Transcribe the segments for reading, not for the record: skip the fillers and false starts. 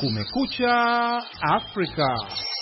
Kumekucha Afrika.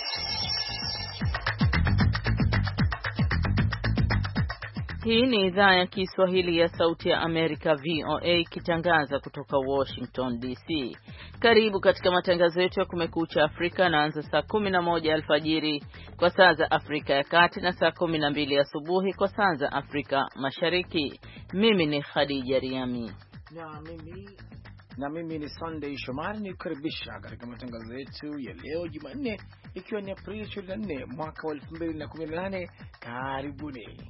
Hii ni idhaa ya Kiswahili ya Sauti ya Amerika VOA ikitangaza kutoka Washington DC. Karibu katika matangazo yetu ya Kumekucha Afrika, naanza saa 11 alfajiri kwa saa za Afrika ya Kati na saa 12 asubuhi kwa saa za Afrika Mashariki. Mimi ni Khadija Riami na mimi ni Sunday Shomari, ni kukaribisha katika matangazo yetu ya leo Jumanne, ikiwa ni Aprili 24 mwaka wa 2018. Karibuni.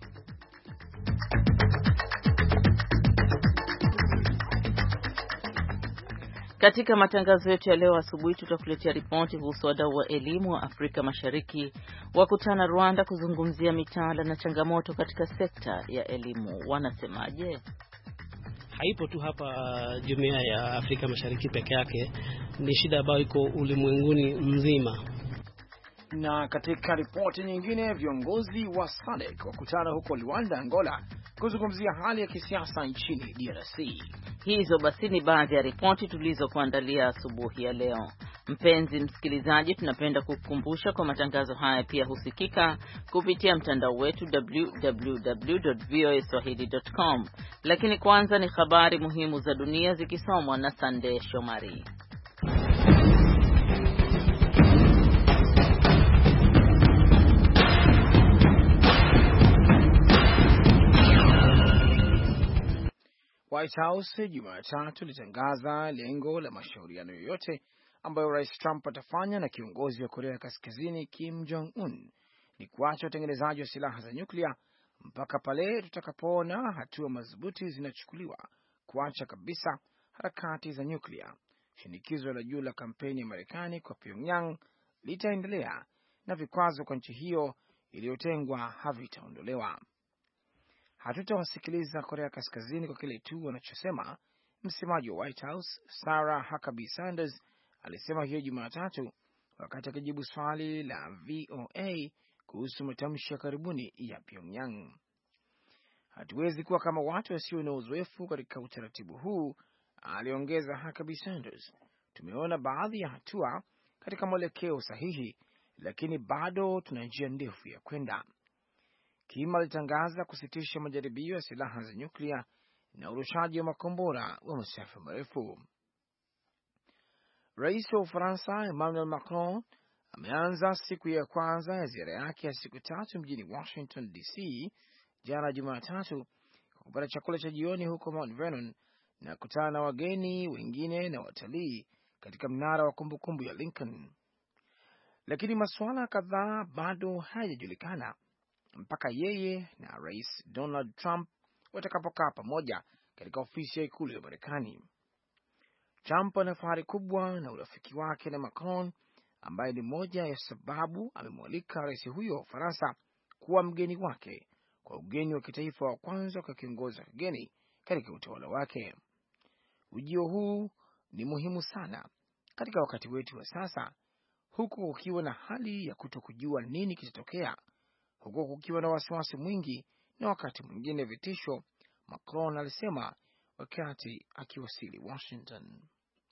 Katika matangazo yetu ya leo asubuhi tutakuletea ripoti kuhusu wadau wa elimu wa Afrika Mashariki wakutana Rwanda kuzungumzia mitaala na changamoto katika sekta ya elimu. Wanasemaje? Haipo tu hapa Jumuiya ya Afrika Mashariki peke yake, ni shida ambayo iko ulimwenguni mzima. Na katika ripoti nyingine, viongozi wa SADC wakutana huko Luanda, Angola kuzungumzia hali ya kisiasa nchini DRC. Hizo basi ni baadhi ya ripoti tulizokuandalia asubuhi ya leo. Mpenzi msikilizaji, tunapenda kukukumbusha kwa matangazo haya pia husikika kupitia mtandao wetu www.voaswahili.com. Lakini kwanza ni habari muhimu za dunia zikisomwa na Sunday Shomari. White House Jumatatu ilitangaza lengo la mashauriano yoyote ambayo Rais Trump atafanya na kiongozi wa Korea Kaskazini Kim Jong-un ni kuacha utengenezaji wa silaha za nyuklia mpaka pale tutakapoona hatua madhubuti zinachukuliwa kuacha kabisa harakati za nyuklia. Shinikizo la juu la kampeni ya Marekani kwa Pyongyang litaendelea na vikwazo kwa nchi hiyo iliyotengwa havitaondolewa. Hatutawasikiliza Korea Kaskazini kwa kile tu wanachosema, msemaji wa White House Sarah Huckabee Sanders alisema hiyo Jumatatu wakati akijibu swali la VOA kuhusu matamshi ya karibuni ya Pyongyang. Hatuwezi kuwa kama watu wasio na uzoefu katika utaratibu huu, aliongeza Huckabee Sanders. Tumeona baadhi ya hatua katika mwelekeo sahihi, lakini bado tuna njia ndefu ya kwenda. Kim alitangaza kusitisha majaribio ya silaha za nyuklia na urushaji wa makombora wa masafa marefu. Rais wa Ufaransa Emmanuel Macron ameanza siku ya kwanza ya ziara yake ya siku 3 mjini Washington DC jana Jumatatu kwa kupata chakula cha jioni huko Mount Vernon na kutana na wageni wengine na watalii katika mnara wa kumbukumbu ya Lincoln. Lakini masuala kadhaa bado hayajulikana mpaka yeye na Rais Donald Trump watakapokaa pamoja katika ofisi ya ikulu ya Marekani. Trump ana fahari kubwa na urafiki wake na Macron, ambaye ni moja ya sababu amemwalika rais huyo wa Ufaransa kuwa mgeni wake kwa ugeni wa kitaifa wa kwanza kwa kiongozi wa kigeni katika utawala wake. Ujio huu ni muhimu sana katika wakati wetu wa sasa, huku kukiwa na hali ya kutokujua nini kitatokea, huku kukiwa na wasiwasi mwingi na wakati mwingine vitisho, Macron alisema wakati akiwasili Washington.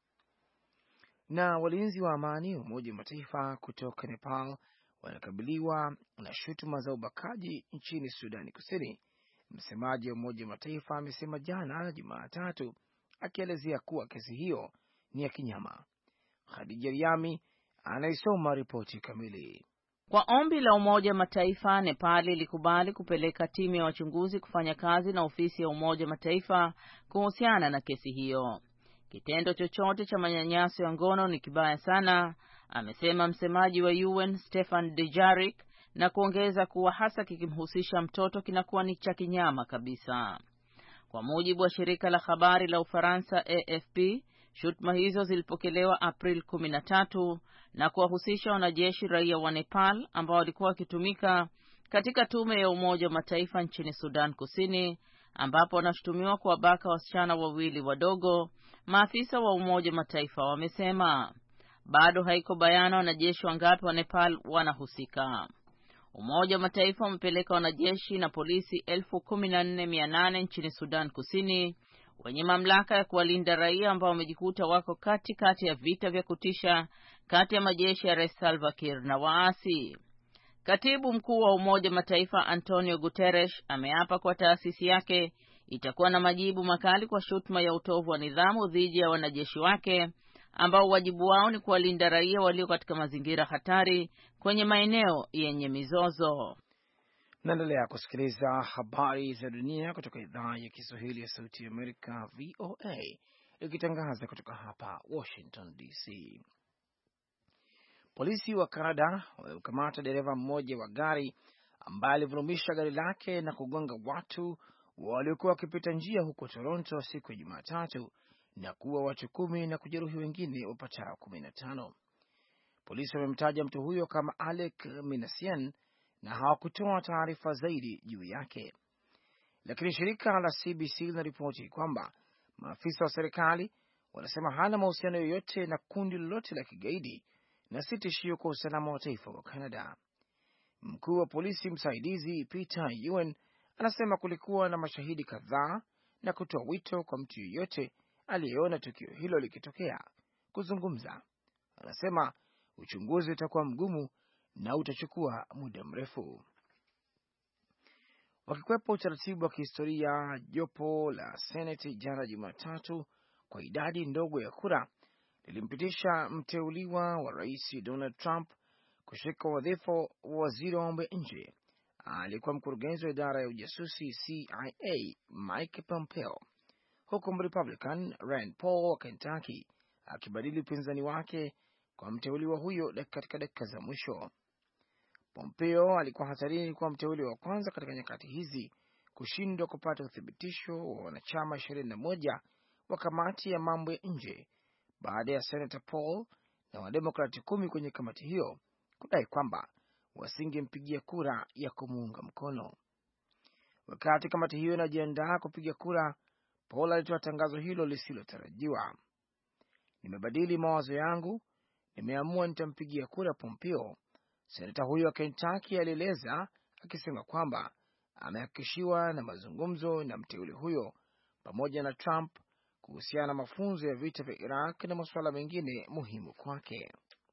Na walinzi wa amani wa Umoja wa Mataifa kutoka Nepal wanakabiliwa na shutuma za ubakaji nchini Sudani Kusini. Msemaji wa Umoja wa Mataifa amesema jana Jumatatu, akielezea kuwa kesi hiyo ni ya kinyama. Khadija Riami anaisoma ripoti kamili. Kwa ombi la Umoja wa Mataifa, Nepal ilikubali kupeleka timu ya wachunguzi kufanya kazi na ofisi ya Umoja wa Mataifa kuhusiana na kesi hiyo. Kitendo chochote cha manyanyaso ya ngono ni kibaya sana, amesema msemaji wa UN Stefan Dujarric, na kuongeza kuwa hasa kikimhusisha mtoto kinakuwa ni cha kinyama kabisa. Kwa mujibu wa shirika la habari la Ufaransa AFP, shutuma hizo zilipokelewa April 13 na kuwahusisha wanajeshi raia wa Nepal ambao walikuwa wakitumika katika tume ya Umoja wa Mataifa nchini Sudan Kusini, ambapo wanashutumiwa kuwabaka wasichana wawili wadogo. Maafisa wa Umoja wa Mataifa wamesema bado haiko bayana wanajeshi wangapi wa Nepal wanahusika. Umoja wa Mataifa umepeleka wanajeshi na polisi 14,800 nchini Sudan Kusini wenye mamlaka ya kuwalinda raia ambao wamejikuta wako katikati ya vita vya kutisha kati ya majeshi ya Rais Salva Kiir na waasi. Katibu mkuu wa Umoja Mataifa Antonio Guterres ameapa kwa taasisi yake itakuwa na majibu makali kwa shutuma ya utovu wa nidhamu dhidi ya wanajeshi wake ambao wajibu wao ni kuwalinda raia walio katika mazingira hatari kwenye maeneo yenye mizozo. Naendelea kusikiliza habari za dunia kutoka idhaa ya Kiswahili ya Sauti ya Amerika, VOA, ikitangaza kutoka hapa Washington DC. Polisi wa Canada wamemkamata dereva mmoja wa gari ambaye alivurumisha gari lake na kugonga watu waliokuwa wakipita njia huko Toronto siku ya Jumatatu na kuua watu 10 na kujeruhi wengine wapatao 15. Polisi wamemtaja mtu huyo kama Alec Minassian na hawakutoa taarifa zaidi juu yake. Lakini shirika la CBC linaripoti kwamba maafisa wa serikali wanasema hana mahusiano yoyote na kundi lolote la kigaidi na si tishio kwa usalama wa taifa wa Canada. Mkuu wa polisi msaidizi Peter Ewan anasema kulikuwa na mashahidi kadhaa na kutoa wito kwa mtu yeyote aliyeona tukio hilo likitokea kuzungumza. Anasema uchunguzi utakuwa mgumu na utachukua muda mrefu. Wakikwepa utaratibu wa kihistoria, jopo la Senate jana Jumatatu kwa idadi ndogo ya kura lilimpitisha mteuliwa wa Rais Donald Trump kushika wadhifa wa waziri wa mambo ya nje. Alikuwa mkurugenzi wa idara ya ujasusi CIA Mike Pompeo, huku Republican Rand Paul wa Kentucky akibadili upinzani wake kwa mteuliwa huyo katika dakika za mwisho. Pompeo alikuwa hatarini kuwa mteuliwa wa kwanza katika nyakati hizi kushindwa kupata uthibitisho wa wanachama 21 wa kamati ya mambo ya nje baada ya Senator Paul na wademokrati 10 kwenye kamati hiyo kudai kwamba wasingempigia kura ya kumuunga mkono. Wakati kamati hiyo inajiandaa kupiga kura, Paul alitoa tangazo hilo lisilotarajiwa. Nimebadili mawazo yangu, nimeamua nitampigia kura Pompeo. Senata huyo wa Kentucky alieleza akisema kwamba amehakikishiwa na mazungumzo na mteule huyo pamoja na Trump kuhusiana na mafunzo ya vita vya Iraq na masuala mengine muhimu kwake.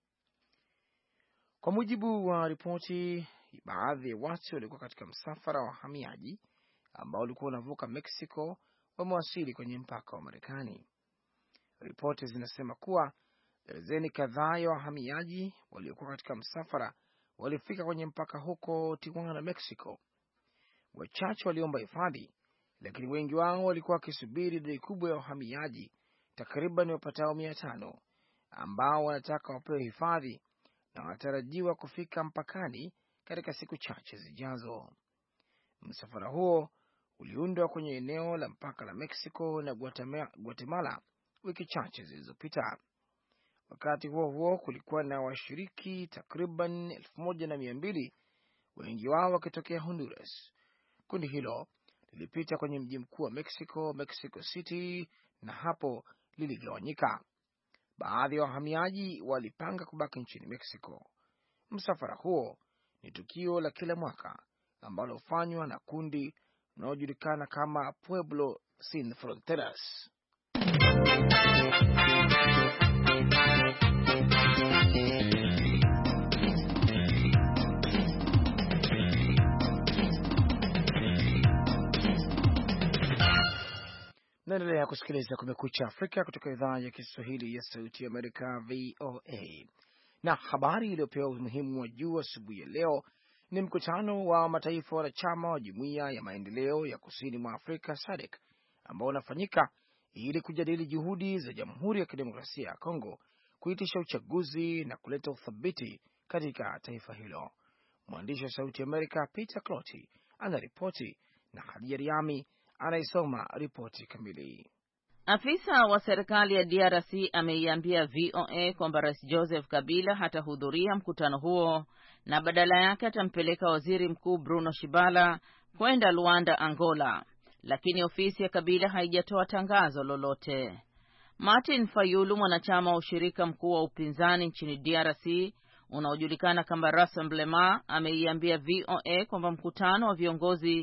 Kwa mujibu wa ripoti, baadhi ya watu walikuwa katika msafara wa wahamiaji ambao ulikuwa unavuka Mexico wamewasili kwenye mpaka wa Marekani. Ripoti zinasema kuwa darzeni kadhaa ya wahamiaji waliokuwa katika msafara walifika kwenye mpaka huko Tijuana, Mexico. Wachache waliomba hifadhi, lakini wengi wao walikuwa wakisubiri idadi kubwa ya wahamiaji, takriban wapatao 500 ambao wanataka wapewe hifadhi na wanatarajiwa kufika mpakani katika siku chache zijazo. Msafara huo uliundwa kwenye eneo la mpaka la Mexico na Guatemala wiki chache zilizopita. Wakati huo huo, kulikuwa na washiriki takriban 1200, wengi wao wakitokea Honduras. Kundi hilo lilipita kwenye mji mkuu wa Mexico, Mexico City, na hapo liligawanyika. Baadhi ya wahamiaji walipanga kubaki nchini Mexico. Msafara huo ni tukio la kila mwaka ambalo hufanywa na kundi linalojulikana kama Pueblo Sin Fronteras. Naendelea kusikiliza Kumekucha Afrika kutoka idhaa ya Kiswahili ya Sauti ya Amerika, VOA. Na habari iliyopewa umuhimu wa juu asubuhi ya leo ni mkutano wa mataifa wanachama wa Jumuiya ya Maendeleo ya Kusini mwa Afrika SADC ambao unafanyika ili kujadili juhudi za Jamhuri ya Kidemokrasia ya Kongo kuitisha uchaguzi na kuleta uthabiti katika taifa hilo. Mwandishi wa Sauti ya Amerika Peter Cloti anaripoti na Khadija Riami anaisoma ripoti kamili. Afisa wa serikali ya DRC ameiambia VOA kwamba Rais Joseph Kabila hatahudhuria mkutano huo na badala yake atampeleka Waziri Mkuu Bruno Shibala kwenda Luanda, Angola, lakini ofisi ya Kabila haijatoa tangazo lolote. Martin Fayulu, mwanachama wa ushirika mkuu wa upinzani nchini DRC unaojulikana kama Rassemblement, ameiambia VOA kwamba mkutano wa viongozi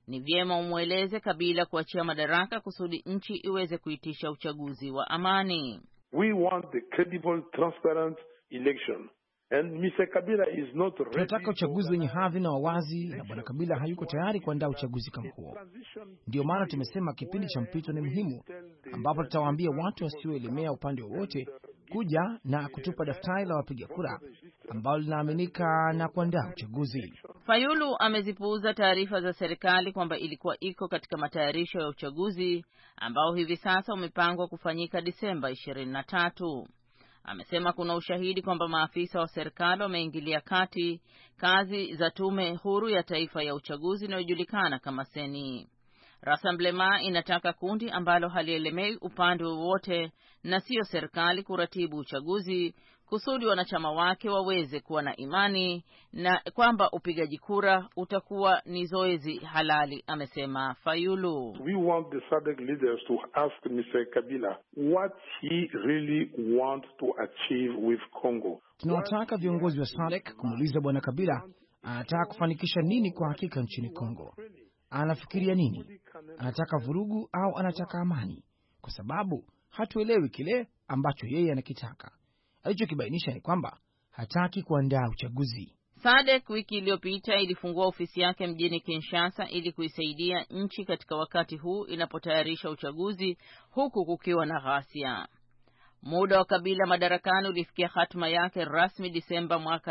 ni vyema umweleze Kabila kuachia madaraka kusudi nchi iweze kuitisha uchaguzi wa amani. We want the credible, transparent election. And Mr. Kabila is not ready. Tunataka uchaguzi wenye hadhi na wawazi, na bwana Kabila hayuko tayari kuandaa uchaguzi kama huo. Ndio maana tumesema kipindi cha mpito ni muhimu, ambapo tutawaambia watu wasioelemea upande wowote kuja na kutupa daftari la wapiga kura ambalo linaaminika na kuandaa uchaguzi. Fayulu amezipuuza taarifa za serikali kwamba ilikuwa iko katika matayarisho ya uchaguzi ambao hivi sasa umepangwa kufanyika Disemba 23. Amesema kuna ushahidi kwamba maafisa wa serikali wameingilia kati kazi za tume huru ya taifa ya uchaguzi inayojulikana kama Seni. Rassemblement inataka kundi ambalo halielemei upande wowote na sio serikali kuratibu uchaguzi kusudi wanachama wake waweze kuwa na imani na kwamba upigaji kura utakuwa ni zoezi halali, amesema Fayulu. We want the SADC leaders to ask Mr. Kabila what he really wants to achieve with Congo. Tunawataka viongozi wa SADC kumuuliza bwana Kabila anataka kufanikisha nini kwa hakika nchini Kongo. Anafikiria nini? Anataka vurugu au anataka amani? Kwa sababu hatuelewi kile ambacho yeye anakitaka. Alichokibainisha ni kwamba hataki kuandaa uchaguzi. SADC wiki iliyopita ilifungua ofisi yake mjini Kinshasa ili kuisaidia nchi katika wakati huu inapotayarisha uchaguzi huku kukiwa na ghasia. Muda wa Kabila madarakani ulifikia hatima yake rasmi Disemba mwaka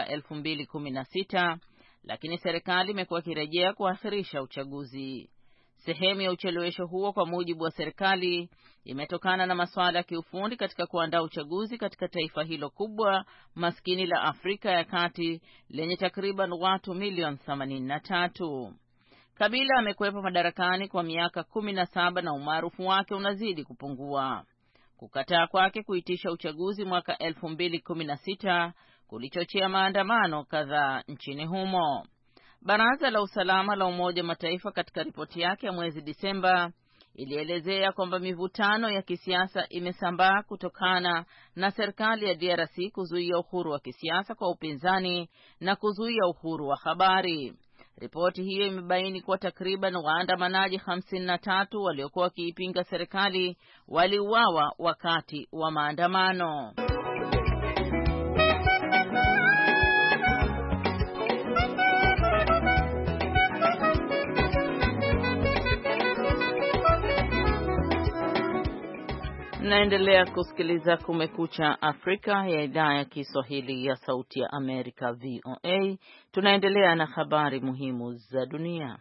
2016, lakini serikali imekuwa ikirejea kuakhirisha uchaguzi. Sehemu ya uchelewesho huo kwa mujibu wa serikali imetokana na masuala ya kiufundi katika kuandaa uchaguzi katika taifa hilo kubwa maskini la Afrika ya Kati lenye takriban watu milioni 83. Kabila amekuwepo madarakani kwa miaka 17 na umaarufu wake unazidi kupungua. Kukataa kwake kuitisha uchaguzi mwaka 2016 kulichochea maandamano kadhaa nchini humo. Baraza la Usalama la Umoja Mataifa katika ripoti yake ya mwezi Disemba ilielezea kwamba mivutano ya kisiasa imesambaa kutokana na serikali ya DRC kuzuia uhuru wa kisiasa kwa upinzani na kuzuia uhuru wa habari. Ripoti hiyo imebaini kuwa takriban waandamanaji 53 waliokuwa wakiipinga serikali waliuawa wakati wa maandamano. Naendelea kusikiliza Kumekucha Afrika ya idhaa ya Kiswahili ya Sauti ya Amerika VOA. Tunaendelea na habari muhimu za dunia.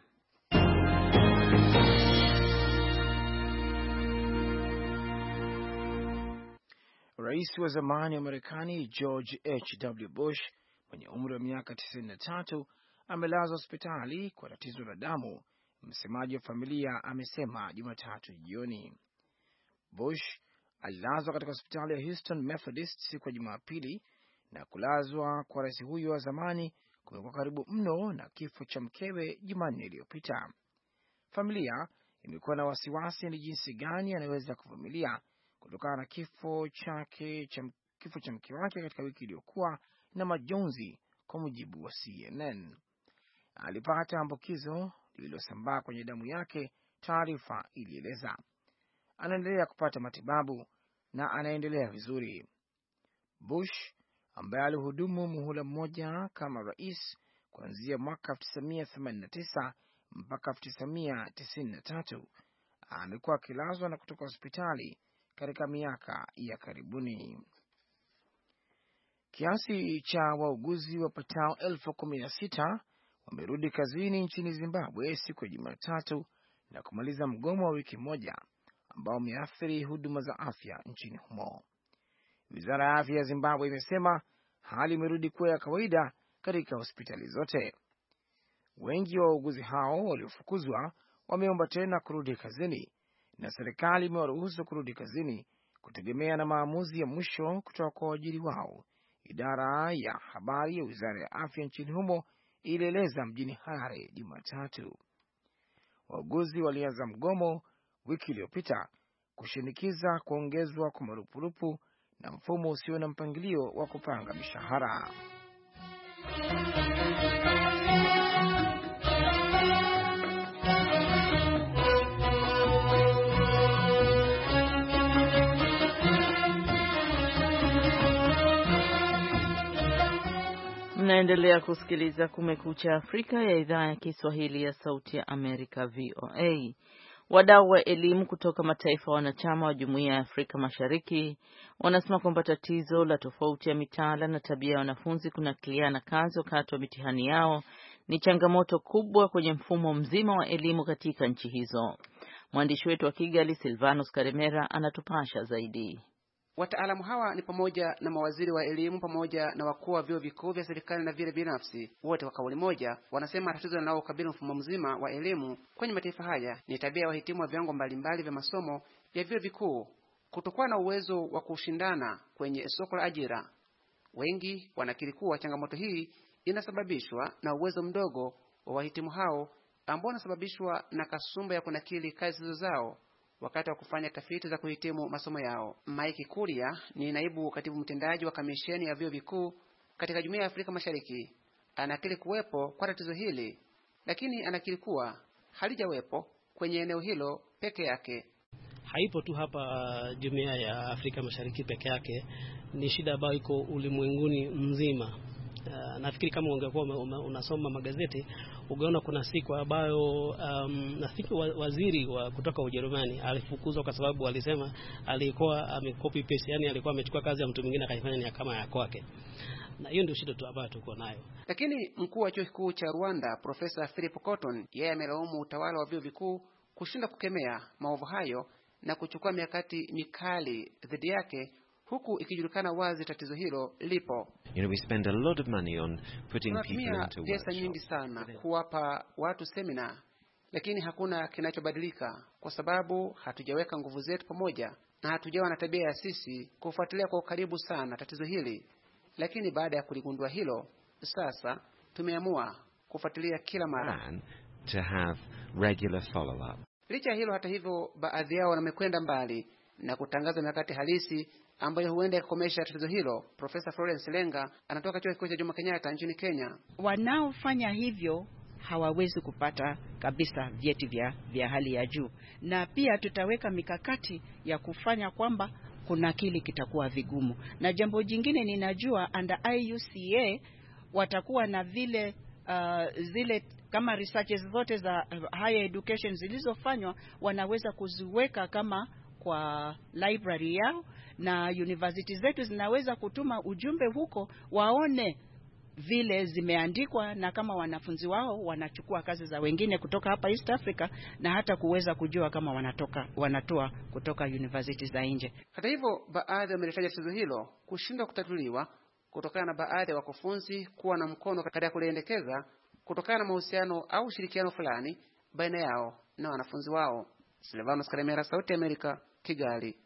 Rais wa zamani wa Marekani George H.W. Bush mwenye umri wa miaka 93 amelazwa hospitali kwa tatizo la damu, msemaji wa familia amesema Jumatatu jioni. Bush alilazwa katika hospitali ya Houston Methodist siku ya Jumapili, na kulazwa kwa rais huyo wa zamani kumekuwa karibu mno na kifo cha mkewe Jumanne iliyopita. Familia imekuwa na wasiwasi ni jinsi gani anaweza kuvumilia kutokana na kifo cha mke wake katika wiki iliyokuwa na majonzi. Kwa mujibu wa CNN, alipata ambukizo lililosambaa kwenye damu yake, taarifa ilieleza. Anaendelea kupata matibabu na anaendelea vizuri. Bush ambaye alihudumu muhula mmoja kama rais kuanzia mwaka 1989 mpaka 1993 amekuwa akilazwa na kutoka hospitali katika miaka ya karibuni. Kiasi cha wauguzi wapatao 16,000 wamerudi kazini nchini Zimbabwe siku ya Jumatatu na kumaliza mgomo wa wiki moja ambao umeathiri huduma za afya nchini humo. Wizara ya afya ya Zimbabwe imesema hali imerudi kuwa ya kawaida katika hospitali zote. Wengi wa wauguzi hao waliofukuzwa wameomba tena kurudi kazini, na serikali imewaruhusu kurudi kazini kutegemea na maamuzi ya mwisho kutoka kwa waajiri wao. Idara ya habari ya wizara ya afya nchini humo ilieleza mjini Harare Jumatatu. Wauguzi walianza mgomo wiki iliyopita kushinikiza kuongezwa kwa marupurupu na mfumo usio na mpangilio wa kupanga mishahara. Mnaendelea kusikiliza Kumekucha Afrika ya idhaa ya Kiswahili ya Sauti ya Amerika, VOA. Wadau wa elimu kutoka mataifa wanachama wa Jumuiya ya Afrika Mashariki wanasema kwamba tatizo la tofauti ya mitaala na tabia ya wanafunzi kunakiliana kazi wakati wa mitihani yao ni changamoto kubwa kwenye mfumo mzima wa elimu katika nchi hizo. Mwandishi wetu wa Kigali, Silvanus Karemera, anatupasha zaidi. Wataalamu hawa ni pamoja na mawaziri wa elimu pamoja na wakuu wa vyuo vikuu vya serikali na vile binafsi. Wote kwa kauli moja wanasema tatizo linalokabili mfumo mzima wa elimu kwenye mataifa haya ni tabia ya wahitimu wa viwango mbalimbali vya masomo ya vyuo vikuu kutokuwa na uwezo wa kushindana kwenye soko la ajira. Wengi wanakiri kuwa changamoto hii inasababishwa na uwezo mdogo wa wahitimu hao ambao unasababishwa na kasumba ya kunakili kazi zao wakati wa kufanya tafiti za kuhitimu masomo yao. Mike Kuria ni naibu katibu mtendaji wa kamisheni ya vyuo vikuu katika Jumuiya ya Afrika Mashariki. Anakiri kuwepo kwa tatizo hili, lakini anakiri kuwa halijawepo kwenye eneo hilo peke yake. Haipo tu hapa Jumuiya ya Afrika Mashariki peke yake, ni shida ambayo iko ulimwenguni mzima. Nafikiri kama ungekuwa unasoma magazeti ungeona kuna siku ambayo nafikiri waziri wa kutoka Ujerumani alifukuzwa kwa sababu alisema alikuwa amecopy paste, yani alikuwa amechukua kazi ya mtu mwingine akaifanya ni kama ya kwake. Na hiyo ndio shida tu ambayo tuko nayo. Lakini mkuu wa chuo kikuu cha Rwanda Profesa Philip Cotton, yeye amelaumu utawala wa vyuo vikuu kushinda kukemea maovu hayo na kuchukua mikakati mikali dhidi yake, huku ikijulikana wazi tatizo hilo lipo. We spend a lot of money on putting people into pesa nyingi sana kuwapa watu semina, lakini hakuna kinachobadilika kwa sababu hatujaweka nguvu zetu pamoja na hatujawa na tabia ya sisi kufuatilia kwa ukaribu sana tatizo hili. Lakini baada ya kuligundua hilo, sasa tumeamua kufuatilia kila mara to have regular follow up. Licha hilo, hata hivyo, baadhi yao wamekwenda mbali na kutangaza mikakati halisi ambayo huenda kukomesha tatizo hilo. Profesa Florence Lenga anatoka chuo kikuu cha Jomo Kenyatta nchini Kenya. Wanaofanya hivyo hawawezi kupata kabisa vyeti vya hali ya juu, na pia tutaweka mikakati ya kufanya kwamba kuna kile kitakuwa vigumu. Na jambo jingine, ninajua under IUCA watakuwa na vile zile kama researches zote za higher education zilizofanywa wanaweza kuziweka kama kwa library yao, na university zetu zinaweza kutuma ujumbe huko waone vile zimeandikwa, na kama wanafunzi wao wanachukua kazi za wengine kutoka hapa East Africa, na hata kuweza kujua kama wanatoa kutoka university za nje. Hata hivyo, baadhi wamelitaja tatizo hilo kushindwa kutatuliwa kutokana na baadhi ya wakufunzi kuwa na mkono katika kuliendekeza kutokana na mahusiano au ushirikiano fulani baina yao na wanafunzi wao. Silvanus Karemera, Sauti ya Amerika, Kigali.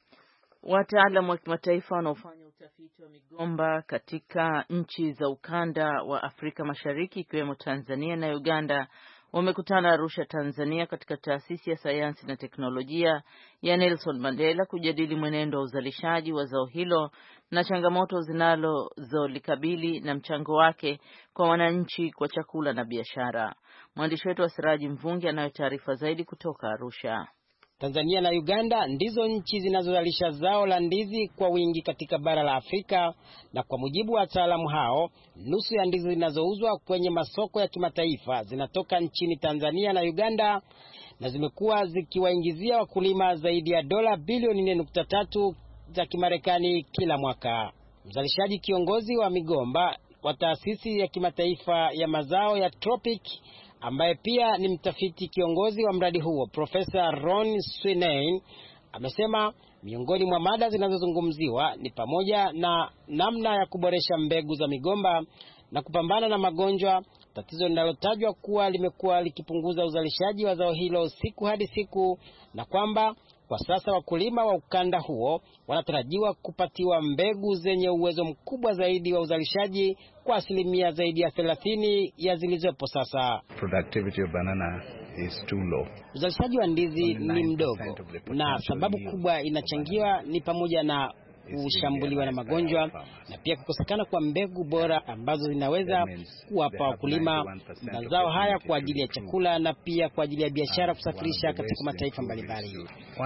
Wataalamu wa kimataifa wanaofanya utafiti wa migomba katika nchi za ukanda wa Afrika Mashariki ikiwemo Tanzania na Uganda wamekutana Arusha, Tanzania katika taasisi ya sayansi na teknolojia ya Nelson Mandela kujadili mwenendo wa uzalishaji wa zao hilo na changamoto zinazolikabili na mchango wake kwa wananchi kwa chakula na biashara. Mwandishi wetu wa Siraji Mvungi anayo taarifa zaidi kutoka Arusha. Tanzania na Uganda ndizo nchi zinazozalisha zao la ndizi kwa wingi katika bara la Afrika, na kwa mujibu wa wataalamu hao, nusu ya ndizi zinazouzwa kwenye masoko ya kimataifa zinatoka nchini Tanzania na Uganda, na zimekuwa zikiwaingizia wakulima zaidi ya dola bilioni 4.3 za Kimarekani kila mwaka. Mzalishaji kiongozi wa migomba wa taasisi ya kimataifa ya mazao ya Tropic, ambaye pia ni mtafiti kiongozi wa mradi huo, Profesa Ron Sweeney, amesema miongoni mwa mada zinazozungumziwa ni pamoja na namna ya kuboresha mbegu za migomba na kupambana na magonjwa, tatizo linalotajwa kuwa limekuwa likipunguza uzalishaji wa zao hilo siku hadi siku, na kwamba kwa sasa wakulima wa ukanda huo wanatarajiwa kupatiwa mbegu zenye uwezo mkubwa zaidi wa uzalishaji kwa asilimia zaidi ya 30 ya zilizopo sasa. Productivity of banana is too low. Uzalishaji wa ndizi ni mdogo, na sababu kubwa inachangiwa ni pamoja na kushambuliwa na magonjwa na pia kukosekana kwa mbegu bora ambazo zinaweza kuwapa wakulima mazao haya kwa ajili ya chakula na pia kwa ajili ya biashara kusafirisha katika mataifa mbalimbali.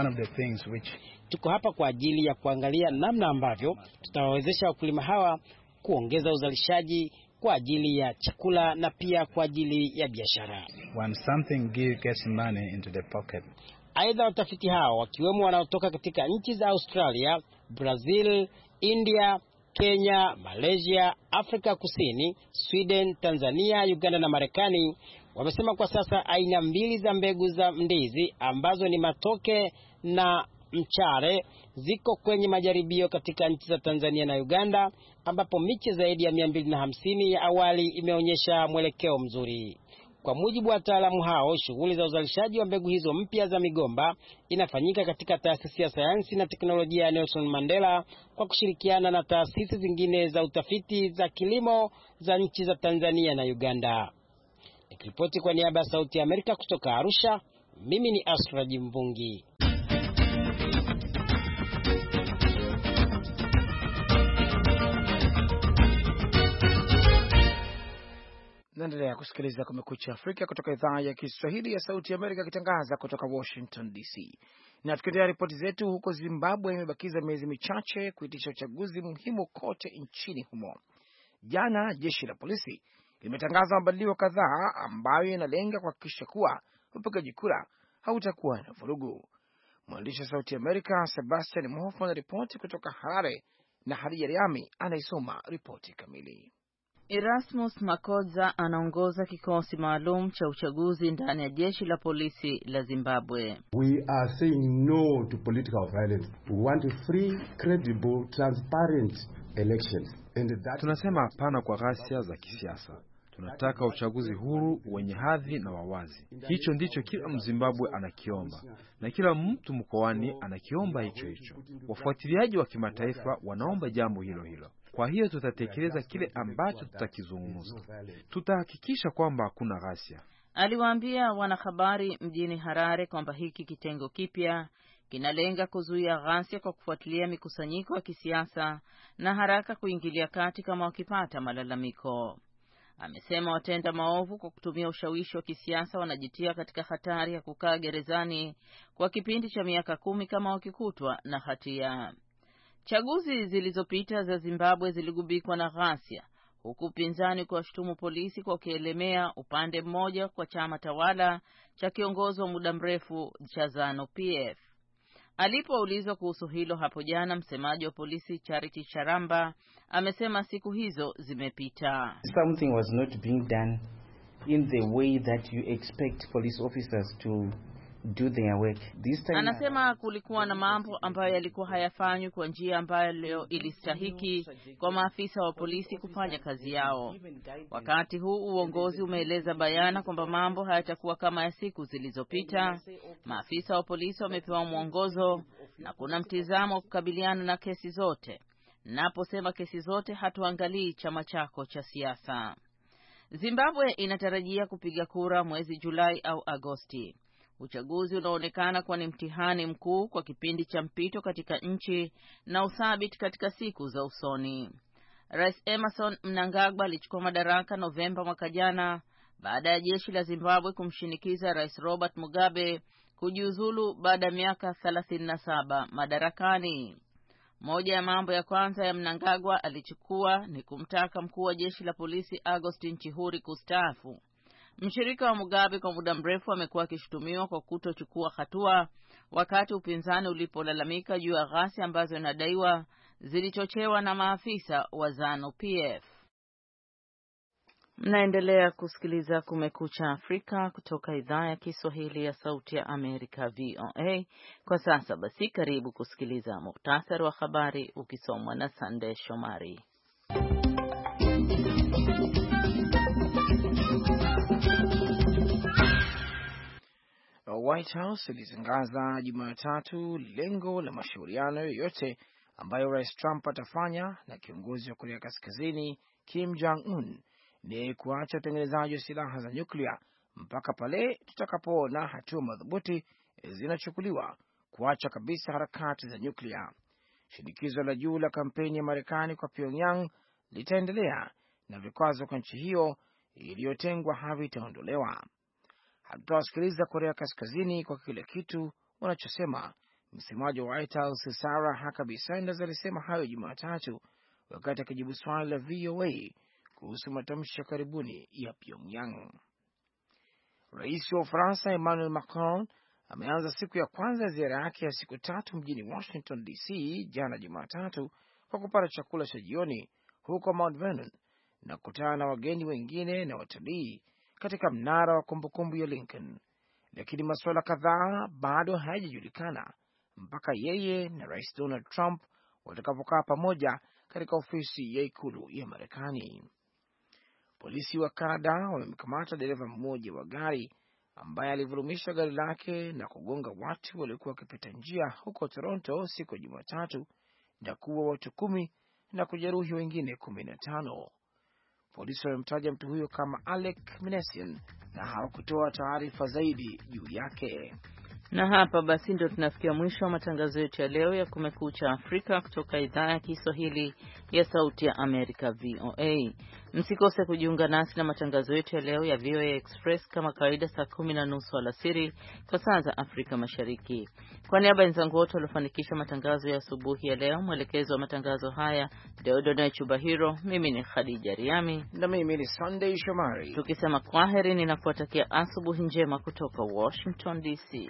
Tuko hapa kwa ajili ya kuangalia namna ambavyo tutawawezesha wakulima hawa kuongeza uzalishaji kwa ajili ya chakula na pia kwa ajili ya biashara. When something gets money into the pocket. Aidha, watafiti hao wakiwemo wanaotoka katika nchi za Australia, Brazil, India, Kenya, Malaysia, Afrika Kusini, Sweden, Tanzania, Uganda na Marekani wamesema kwa sasa aina mbili za mbegu za ndizi ambazo ni matoke na mchare ziko kwenye majaribio katika nchi za Tanzania na Uganda, ambapo miche zaidi ya 250 ya awali imeonyesha mwelekeo mzuri. Kwa mujibu wa wataalamu hao, shughuli za uzalishaji wa mbegu hizo mpya za migomba inafanyika katika taasisi ya sayansi na teknolojia ya Nelson Mandela kwa kushirikiana na taasisi zingine za utafiti za kilimo za nchi za Tanzania na Uganda. Nikiripoti kwa niaba ya Sauti ya Amerika kutoka Arusha, mimi ni Asraji Mvungi. Naendelea kusikiliza Kumekucha Afrika kutoka idhaa ya Kiswahili ya Sauti ya Amerika ikitangaza kutoka Washington DC. Na tukiendelea ripoti zetu, huko Zimbabwe imebakiza miezi michache kuitisha uchaguzi muhimu kote nchini humo. Jana jeshi la polisi limetangaza mabadiliko kadhaa ambayo yanalenga kuhakikisha kuwa upigaji kura hautakuwa na vurugu. Mwandishi wa Sauti ya Amerika Sebastian Mhofu anaripoti kutoka Harare na Hadija Riami anaisoma ripoti kamili. Erasmus Makoza anaongoza kikosi maalum cha uchaguzi ndani ya jeshi la polisi la Zimbabwe. We are saying no to political violence. We want free, credible, transparent elections. Tunasema hapana kwa ghasia za kisiasa. Tunataka uchaguzi huru, wenye hadhi na wawazi. Hicho ndicho kila Mzimbabwe anakiomba na kila mtu mkoani anakiomba hicho. Wafuatiliaji wa kimataifa wanaomba jambo hilo. Kwa hiyo tutatekeleza kile ambacho tutakizungumza. Tutahakikisha kwamba hakuna ghasia. Aliwaambia wanahabari mjini Harare kwamba hiki kitengo kipya kinalenga kuzuia ghasia kwa kufuatilia mikusanyiko ya kisiasa na haraka kuingilia kati kama wakipata malalamiko. Amesema watenda maovu kwa kutumia ushawishi wa kisiasa wanajitia katika hatari ya kukaa gerezani kwa kipindi cha miaka 10 kama wakikutwa na hatia. Chaguzi zilizopita za Zimbabwe ziligubikwa na ghasia, huku upinzani kuwashutumu polisi kwa kuelemea upande mmoja kwa chama tawala cha kiongozi wa muda mrefu cha ZANU-PF. Alipoulizwa kuhusu hilo hapo jana, msemaji wa polisi Charity Charamba amesema siku hizo zimepita. Something was not being done in the way that you expect police officers to do their work. This time, anasema kulikuwa na mambo ambayo yalikuwa hayafanywi kwa njia ambayo leo ilistahiki kwa maafisa wa polisi kufanya kazi yao. Wakati huu uongozi umeeleza bayana kwamba mambo hayatakuwa kama ya siku zilizopita. Maafisa wa polisi wamepewa mwongozo na kuna mtizamo wa kukabiliana na kesi zote. Naposema kesi zote, hatuangalii chama chako cha siasa. Zimbabwe inatarajia kupiga kura mwezi Julai au Agosti. Uchaguzi unaonekana kuwa ni mtihani mkuu kwa kipindi cha mpito katika nchi na uthabiti katika siku za usoni. Rais Emmerson Mnangagwa alichukua madaraka Novemba mwaka jana baada ya jeshi la Zimbabwe kumshinikiza Rais Robert Mugabe kujiuzulu baada ya miaka 37 madarakani. Moja ya mambo ya kwanza ya Mnangagwa alichukua ni kumtaka mkuu wa jeshi la polisi Augustin Chihuri kustaafu. Mshirika wa Mugabe kwa muda mrefu amekuwa akishutumiwa kwa kutochukua hatua wakati upinzani ulipolalamika juu ya ghasia ambazo inadaiwa zilichochewa na maafisa wa ZANU-PF. Mnaendelea kusikiliza Kumekucha Afrika kutoka idhaa ya Kiswahili ya Sauti ya Amerika VOA. Kwa sasa basi, karibu kusikiliza muhtasari wa habari ukisomwa na Sande Shomari. White House ilitangaza Jumatatu lengo la mashauriano yoyote ambayo Rais Trump atafanya na kiongozi wa Korea Kaskazini Kim Jong-un ni kuacha utengenezaji wa silaha za nyuklia mpaka pale tutakapoona hatua madhubuti zinachukuliwa kuacha kabisa harakati za nyuklia. Shinikizo la juu la kampeni ya Marekani kwa Pyongyang litaendelea na vikwazo kwa nchi hiyo iliyotengwa havitaondolewa. Hatutawasikiliza Korea Kaskazini kwa kile kitu wanachosema. Msemaji wa White House Sarah Huckabee Sanders alisema hayo Jumatatu wakati akijibu swali la VOA kuhusu matamshi ya karibuni ya Pyongyang. Rais wa Ufaransa Emmanuel Macron ameanza siku ya kwanza ya ziara yake ya siku 3 mjini Washington DC jana Jumatatu kwa kupata chakula cha jioni huko Mount Vernon na kukutana na wageni wengine na watalii katika mnara wa kumbukumbu ya Lincoln. Lakini masuala kadhaa bado hayajajulikana mpaka yeye na Rais Donald Trump watakapokaa pamoja katika ofisi ya ikulu ya Marekani. Polisi wa Canada wamemkamata dereva mmoja wa gari ambaye alivurumisha gari lake na kugonga watu waliokuwa wakipita njia huko Toronto siku ya Jumatatu na kuua watu 10 na kujeruhi wengine 15. Polisi wamemtaja mtu huyo kama Alec Minesian na hawakutoa taarifa zaidi juu yake. Na hapa basi ndio tunafikia mwisho wa matangazo yetu ya leo ya Kumekucha Afrika kutoka idhaa ya Kiswahili ya Sauti ya Amerika VOA. Msikose kujiunga nasi na matangazo yetu ya leo ya VOA Express kama kawaida saa 10:30 alasiri kwa saa za Afrika Mashariki. Kwa niaba ya wenzangu wote waliofanikisha matangazo ya asubuhi ya leo, mwelekezo wa matangazo haya Deodonaye Chubahiro, mimi ni Khadija Riami na mimi ni Sunday Shomari, tukisema kwaheri ninakuwatakia asubuhi njema kutoka Washington DC.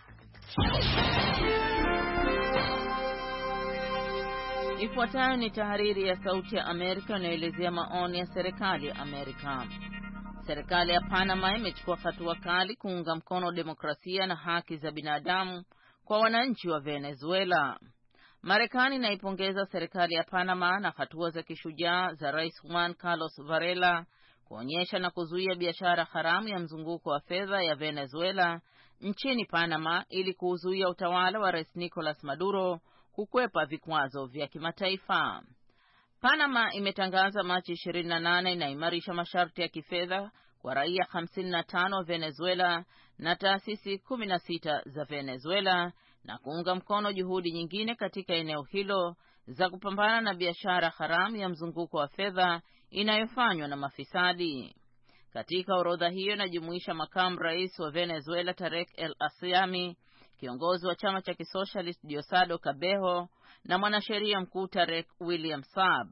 Ifuatayo ni tahariri ya Sauti ya Amerika inayoelezea maoni ya serikali ya Amerika. Serikali ya Panama imechukua hatua kali kuunga mkono demokrasia na haki za binadamu kwa wananchi wa Venezuela. Marekani inaipongeza serikali ya Panama na hatua za kishujaa za Rais Juan Carlos Varela kuonyesha na kuzuia biashara haramu ya mzunguko wa fedha ya Venezuela nchini Panama ili kuzuia utawala wa Rais Nicolas Maduro kukwepa vikwazo vya kimataifa. Panama imetangaza Machi 28 inaimarisha masharti ya kifedha kwa raia 55 wa Venezuela na taasisi 16 za Venezuela na kuunga mkono juhudi nyingine katika eneo hilo za kupambana na biashara haramu ya mzunguko wa fedha inayofanywa na mafisadi. Katika orodha hiyo inajumuisha makamu rais wa Venezuela Tarek El Assiami, kiongozi wa chama cha kisocialist Diosdado Cabello na mwanasheria mkuu Tarek William Saab.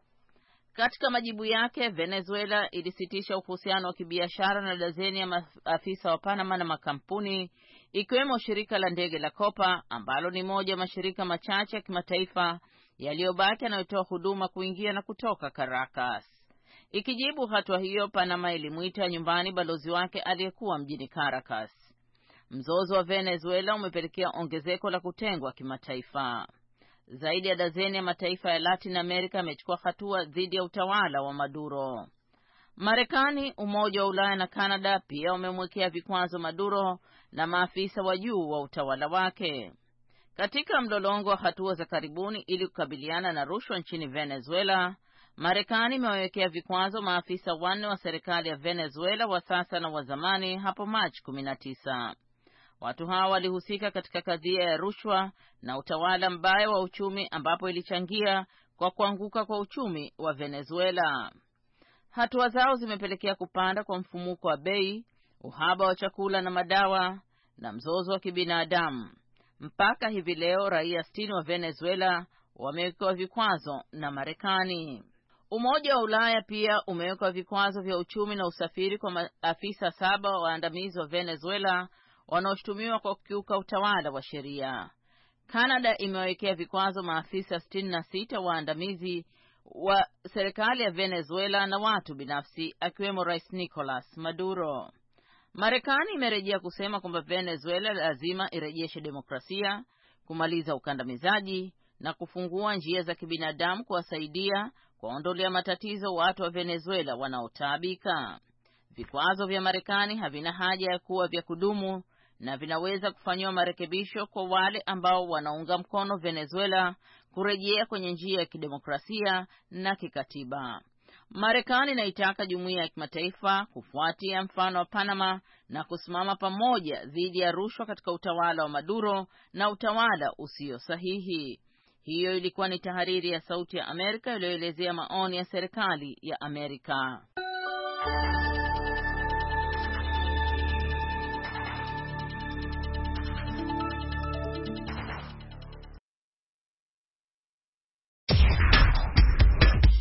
Katika majibu yake, Venezuela ilisitisha uhusiano wa kibiashara na dazeni ya maafisa wa Panama na makampuni ikiwemo shirika la ndege la Copa ambalo ni moja mashirika machache ya kimataifa yaliyobaki yanayotoa huduma kuingia na kutoka Caracas. Ikijibu hatua hiyo, Panama ilimuita nyumbani balozi wake aliyekuwa mjini Caracas. Mzozo wa Venezuela umepelekea ongezeko la kutengwa kimataifa. Zaidi ya dazeni ya mataifa ya Latin America yamechukua hatua dhidi ya utawala wa Maduro. Marekani, Umoja wa Ulaya na Canada pia wamemwekea vikwazo Maduro na maafisa wa juu wa utawala wake. Katika mlolongo wa hatua za karibuni ili kukabiliana na rushwa nchini Venezuela, Marekani imewekea vikwazo maafisa 4 wa serikali ya Venezuela wa sasa na wa zamani hapo Machi 19. Watu hawa walihusika katika kadhia ya rushwa na utawala mbaya wa uchumi ambapo ilichangia kwa kuanguka kwa uchumi wa Venezuela. Hatua zao zimepelekea kupanda kwa mfumuko wa bei, uhaba wa chakula na madawa na mzozo wa kibinadamu. Mpaka hivi leo raia 60 wa Venezuela wamewekewa vikwazo na Marekani. Umoja wa Ulaya pia umeweka vikwazo vya uchumi na usafiri kwa maafisa 7 waandamizi wa Venezuela wanaoshutumiwa kwa kukiuka utawala wa sheria. Canada imewekea vikwazo maafisa 66 waandamizi wa serikali ya Venezuela na watu binafsi akiwemo Rais Nicolas Maduro. Marekani imerejea kusema kwamba Venezuela lazima irejeshe demokrasia, kumaliza ukandamizaji na kufungua njia za kibinadamu kuwasaidia kuondolea matatizo watu wa Venezuela wanaotaabika. Vikwazo vya Marekani havina haja ya kuwa vya kudumu na vinaweza kufanywa marekebisho kwa wale ambao wanaunga mkono Venezuela kurejea kwenye njia ya kidemokrasia na kikatiba. Marekani inaitaka jumuiya ya kimataifa kufuatia mfano wa Panama na kusimama pamoja dhidi ya rushwa katika utawala wa Maduro na utawala usio sahihi. Hiyo ilikuwa ni tahariri ya Sauti ya Amerika iliyoelezea maoni ya serikali ya Amerika.